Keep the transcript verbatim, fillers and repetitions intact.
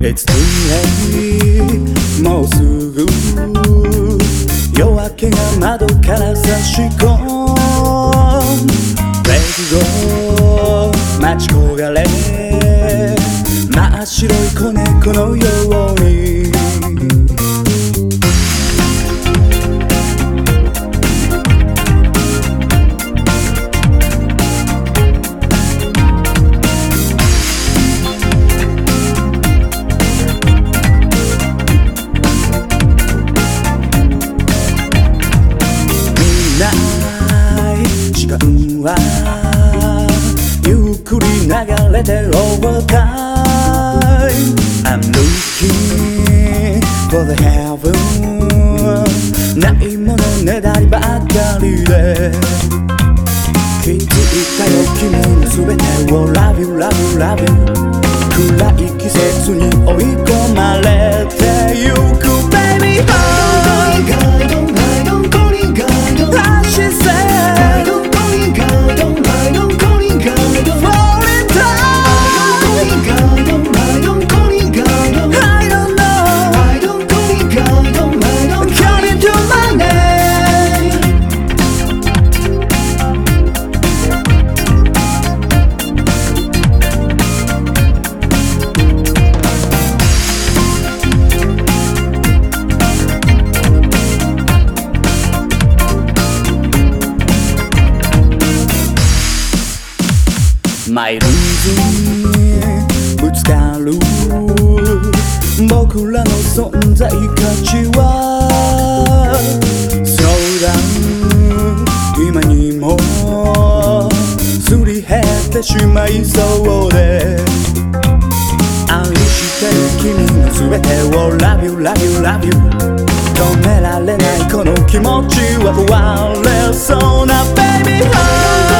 It's too late もうすぐ夜明けが窓から差し込む Let's go 待ち焦がれ真っ白い子猫のように時間はゆっくり流れて Overtime I'm looking for the heaven ないものねだりばっかりで気づいたよ君の全てを Love you love you love you 暗い季節に追い込まれてゆく Baby oh She saidマイルーズにぶつかる僕らの存在価値は Slow down 今にもすり減ってしまいそうで愛してる君の全てを Love you love you love you 止められないこの気持ちは終われそうな Baby